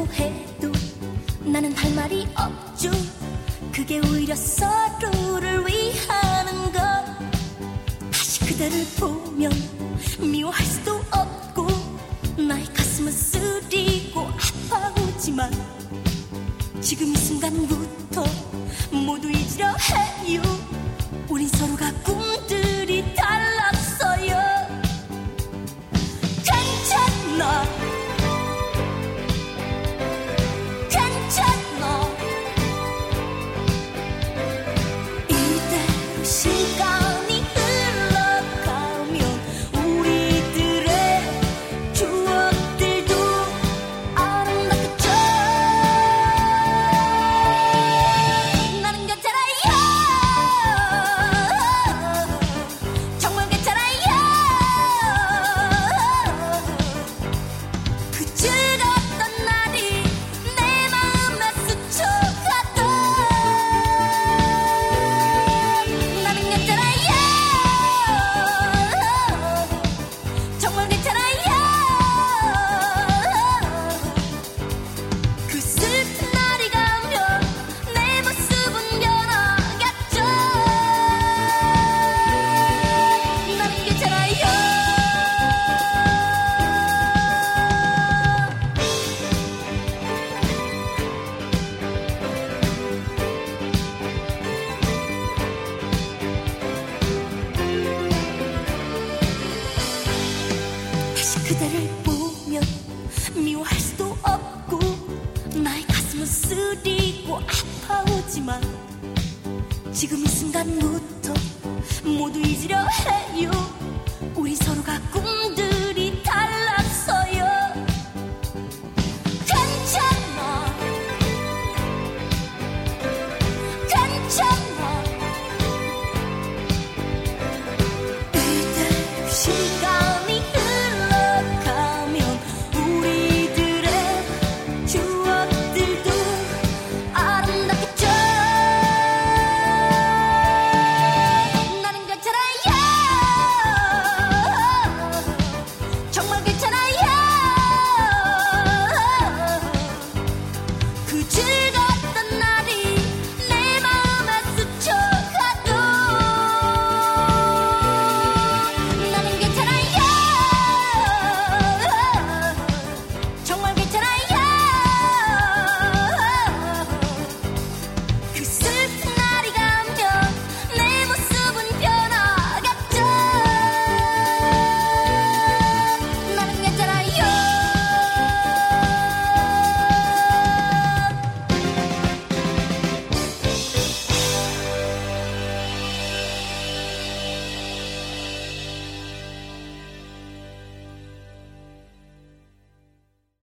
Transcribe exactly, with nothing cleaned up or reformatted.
않다고 해도 나는 할 말이 없죠. 그게 오히려 서로를 위하는 것. 다시 그대를 보면 미워할 수도 없고 나의 가슴은 쓰리고 아파오지만 지금 이 순간부터 모두 잊으려 해요. 우린 서로가 꿈들이 달랐어요. 괜찮아 괜찮아 이대로 시간이 흘러가면 우리들의 추억들도 아름답겠죠. 나는 괜찮아요. 정말 괜찮아요. 그 즐거웠던 날이 내 마음에 스쳐가도 나는 괜찮아요. 정말 괜찮아요. 그 슬픈 날이 가면 내 모습은 변하겠죠. 나는 괜찮아요. 다시 그대를 보면 미워할 수도 없고 나의 가슴은 쓰리고 아파오지만 지금 이 순간부터 모두 잊으려 해요. 우리 서로가 꿈들